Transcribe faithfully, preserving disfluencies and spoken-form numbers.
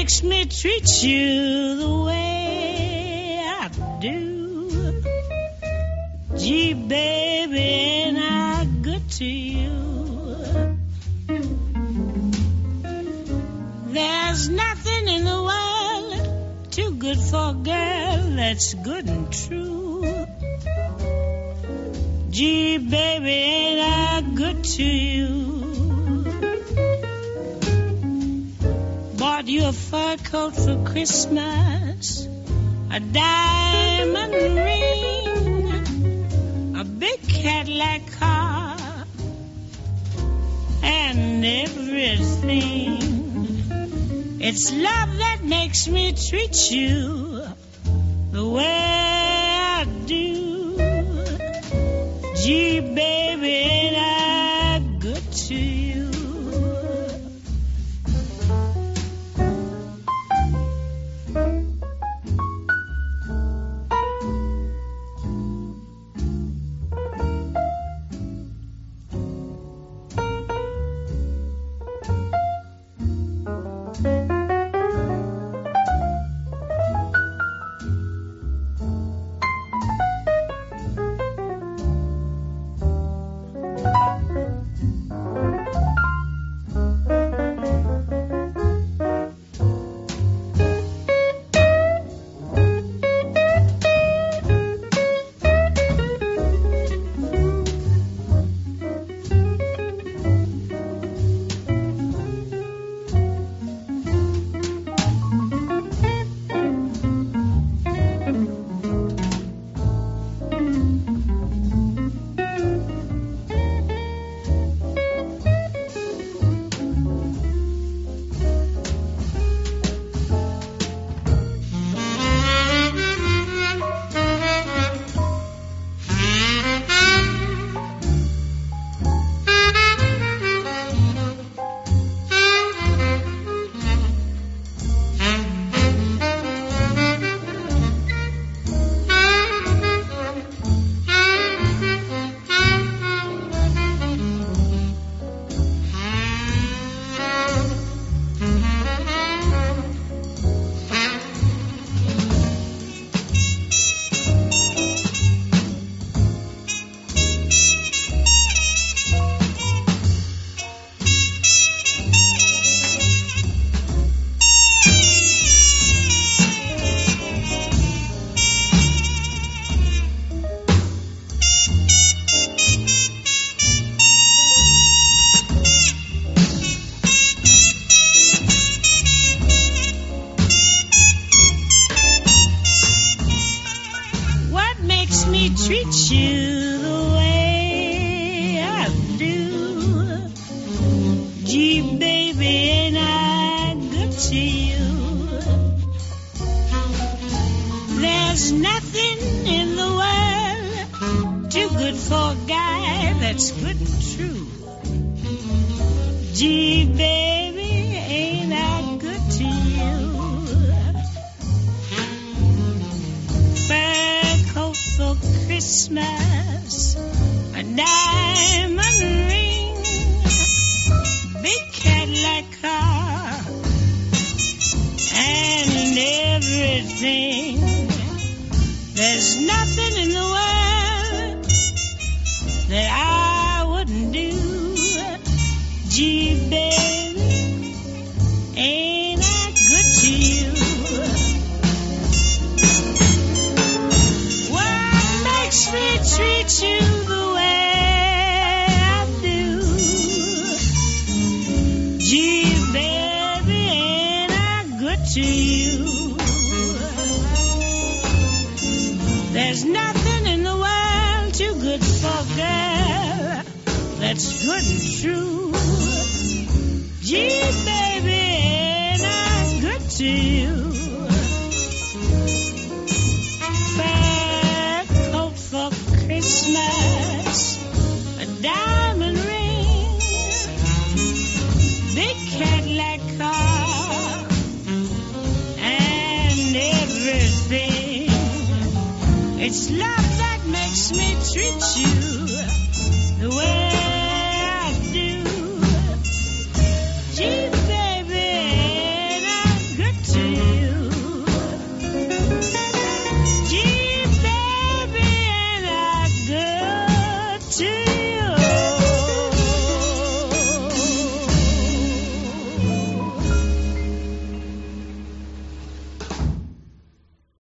makes me treat you the way I do? Gee, baby, ain't I good to you? There's nothing in the world too good for a girl that's good and true. Gee, baby, ain't I good to you? Bought you a fur coat for Christmas, a diamond ring, a big Cadillac car, and everything. It's love that makes me treat you the way I do. Gee, baby, ain't I good to you? It's love that makes me treat you the way